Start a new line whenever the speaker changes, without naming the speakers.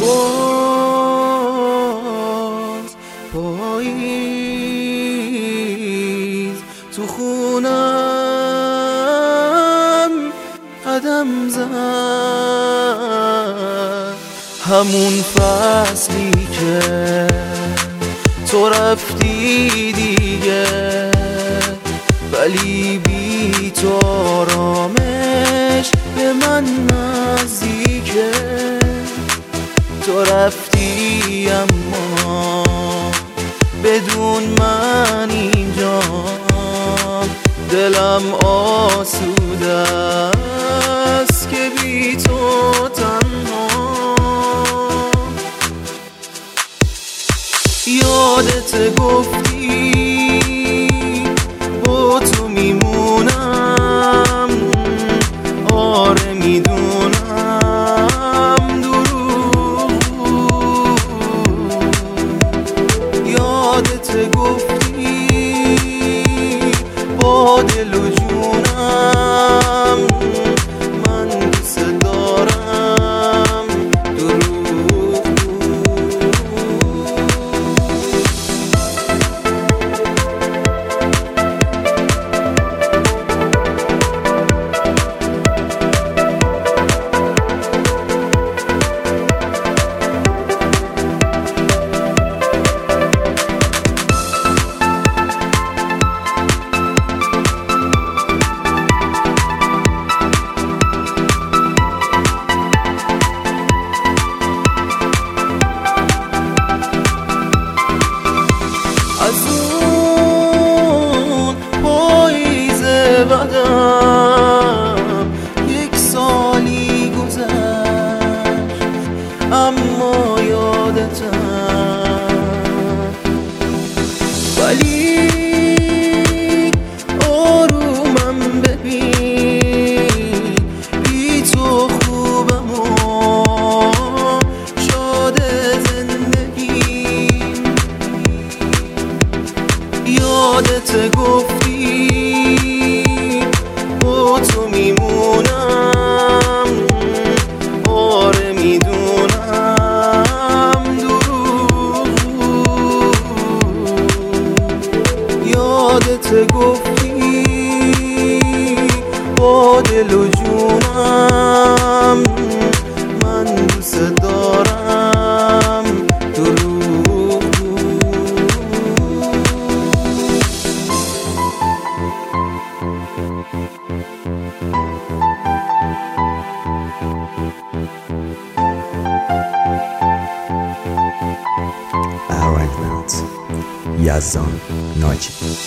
باز پاییز تو خونم قدم زد، همون فصلی که تو رفتی دیگه، ولی بی تو آرامش به من نزدیکه. تو رفتی اما بدون من اینجا، دلم آسوده است که بی تو تنها. یادت گفتی با تو میمونم، آره میدونم دروغ. یادت گفتی با دل و جونم من دوست دارم دروغ. از اون پاییز بدم یک سالی گذشت، اما یادتم. ولی آرومم ببین، بی تو خوبم و شاد زندگی. یادت گفتی با تو میمونم، آره میدونم دروغ. یادت گفتی با دل و جونم من دوست دارم دروغ.
Arrangement Yazan Naci.